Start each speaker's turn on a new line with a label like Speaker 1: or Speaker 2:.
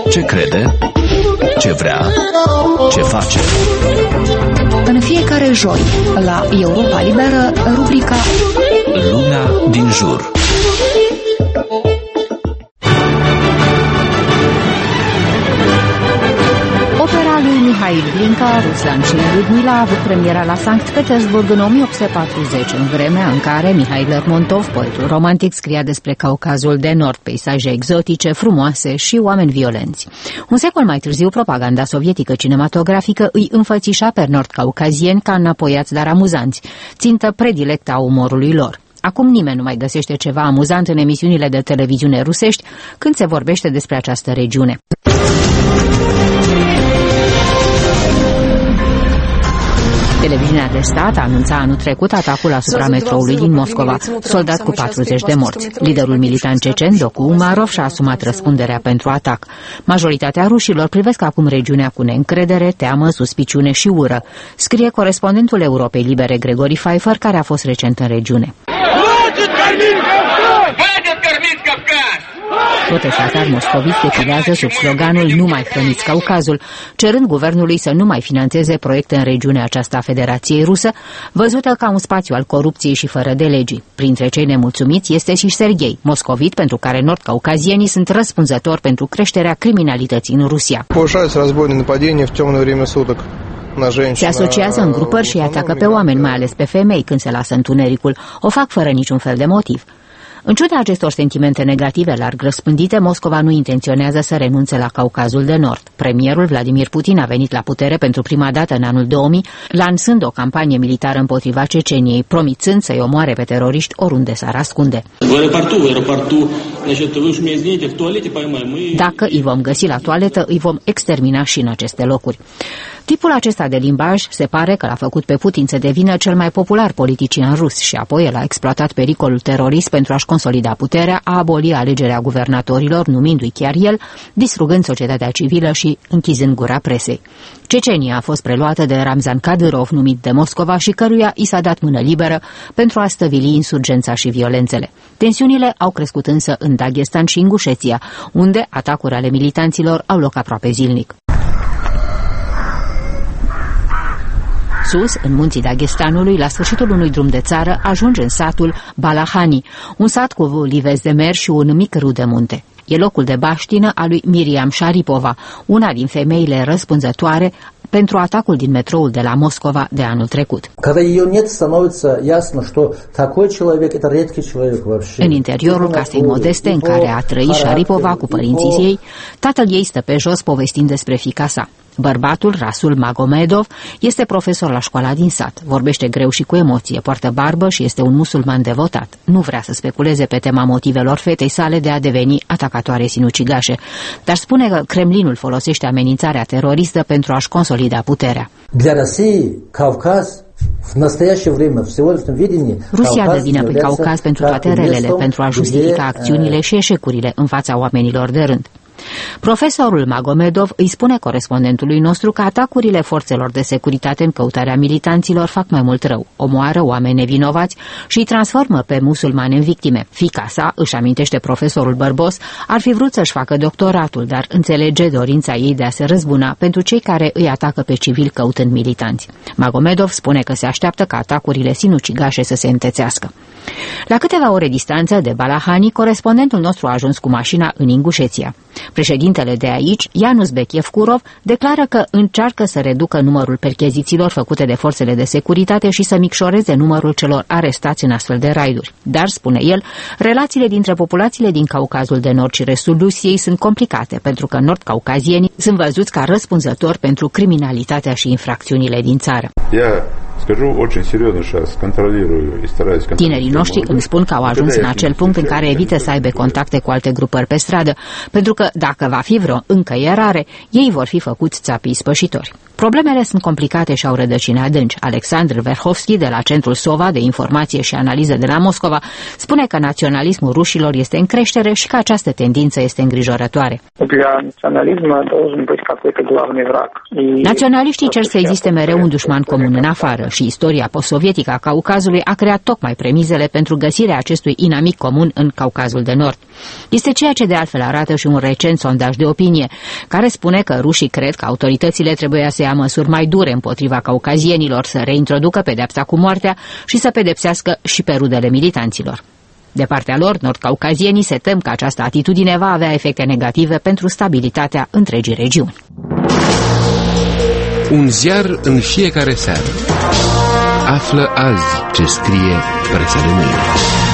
Speaker 1: Ce crede? Ce vrea? Ce face?
Speaker 2: În fiecare joi, la Europa Liberă, rubrica
Speaker 1: Lumea din jur.
Speaker 2: Opera lui Mihail Glinka, Ruslan și Ludmila a avut premiera la Sankt Petersburg în 1840, în vremea în care Mihail Lermontov, poetul romantic, scria despre Caucazul de Nord, peisaje exotice, frumoase și oameni violenți. Un secol mai târziu, propaganda sovietică cinematografică îi înfățișa pe nord-caucazieni ca înapoiați, dar amuzanți, țintă predilectă a umorului lor. Acum nimeni nu mai găsește ceva amuzant în emisiunile de televiziune rusești când se vorbește despre această regiune. Televiziunea de stat anunța anul trecut atacul asupra metroului din Moscova, soldat cu 40 de morți. Liderul militan cecen, Doku Umarov, și-a asumat răspunderea pentru atac. Majoritatea rușilor privesc acum regiunea cu neîncredere, teamă, suspiciune și ură, scrie corespondentul Europei Libere Grigori Pfeiffer, care a fost recent în regiune. Protestatari moscoviți defilează sub sloganul "Nu mai hrăniți Caucazul", cerând guvernului să nu mai finanțeze proiecte în regiunea aceasta a Federației Rusă, văzută ca un spațiu al corupției și fără de legii. Printre cei nemulțumiți este și Serghei, moscovit, pentru care nord-caucazienii sunt răspunzători pentru creșterea criminalității în Rusia. Se asociază în grupări și atacă pe oameni, mai ales pe femei, când se lasă întunericul. O fac fără niciun fel de motiv. În ciuda acestor sentimente negative larg răspândite, Moscova nu intenționează să renunțe la Caucazul de Nord. Premierul Vladimir Putin a venit la putere pentru prima dată în anul 2000, lansând o campanie militară împotriva Ceceniei, promițând să-i omoare pe teroriști oriunde s-ar ascunde. Dacă îi vom găsi la toaletă, îi vom extermina și în aceste locuri. Tipul acesta de limbaj se pare că l-a făcut pe Putin să devină cel mai popular politician rus și apoi el a exploatat pericolul terorist pentru a-și consolida puterea, a aboli alegerea guvernatorilor, numindu-i chiar el, distrugând societatea civilă și închizând gura presei. Cecenia a fost preluată de Ramzan Kadyrov, numit de Moscova, și căruia i s-a dat mână liberă pentru a stăvili insurgența și violențele. Tensiunile au crescut însă în Dagestan și Ingușeția, unde atacuri ale militanților au loc aproape zilnic. Sus, în munții Dagestanului, la sfârșitul unui drum de țară, ajunge în satul Balahani, un sat cu livezi de mer și un mic râu de munte. E locul de baștină a lui Miriam Sharipova, una din femeile răspunzătoare pentru atacul din metroul de la Moscova de anul trecut. În interiorul casei modeste în care a trăit Sharipova cu părinții ei, tatăl ei stă pe jos povestind despre fiica sa. Bărbatul, Rasul Magomedov, este profesor la școala din sat. Vorbește greu și cu emoție, poartă barbă și este un musulman devotat. Nu vrea să speculeze pe tema motivelor fetei sale de a deveni atacatoare sinucigașe, dar spune că Kremlinul folosește amenințarea teroristă pentru a-și consolida puterea. Rusia dă vina pe Caucaz pentru toate relele, pentru a justifica acțiunile și eșecurile în fața oamenilor de rând. Profesorul Magomedov îi spune corespondentului nostru că atacurile forțelor de securitate în căutarea militanților fac mai mult rău, omoară oameni nevinovați și îi transformă pe musulmani în victime. Fiica sa, își amintește profesorul bărbos, ar fi vrut să-și facă doctoratul, dar înțelege dorința ei de a se răzbuna pentru cei care îi atacă pe civili căutând militanți. Magomedov spune că se așteaptă ca atacurile sinucigașe să se întețească. La câteva ore distanță de Balahani, corespondentul nostru a ajuns cu mașina în Ingușeția. Președintele de aici, Janus Bekievkurov, declară că încearcă să reducă numărul perchezițiilor făcute de forțele de securitate și să micșoreze numărul celor arestați în astfel de raiduri. Dar, spune el, relațiile dintre populațiile din Caucazul de Nord și restul Rusiei sunt complicate, pentru că nord-caucazienii sunt văzuți ca răspunzători pentru criminalitatea și infracțiunile din țară. Tinerii noștri îmi spun că au ajuns în acel punct în care evită să aibă contacte cu alte grupări pe stradă, pentru că dacă va fi vreo încăierare, ei vor fi făcuți țapii spășitori. Problemele sunt complicate și au rădăcini adânci. Alexandr Verhovski, de la Centrul Sova de Informație și Analiză de la Moscova, spune că naționalismul rușilor este în creștere și că această tendință este îngrijorătoare. Naționaliștii cer să existe mereu un dușman comun în afară și istoria postsovietică a Caucazului a creat tocmai premizele pentru găsirea acestui inamic comun în Caucazul de Nord. Este ceea ce de altfel arată și un recent sondaj de opinie, care spune că rușii cred că autoritățile trebuie să ia măsuri mai dure împotriva caucazienilor, să reintroducă pedepsa cu moartea și să pedepsească și pe rudele militanților. De partea lor, nord-caucazienii se tem că această atitudine va avea efecte negative pentru stabilitatea întregii regiuni.
Speaker 3: Un ziar în fiecare seară. Află azi ce scrie presa de mâine.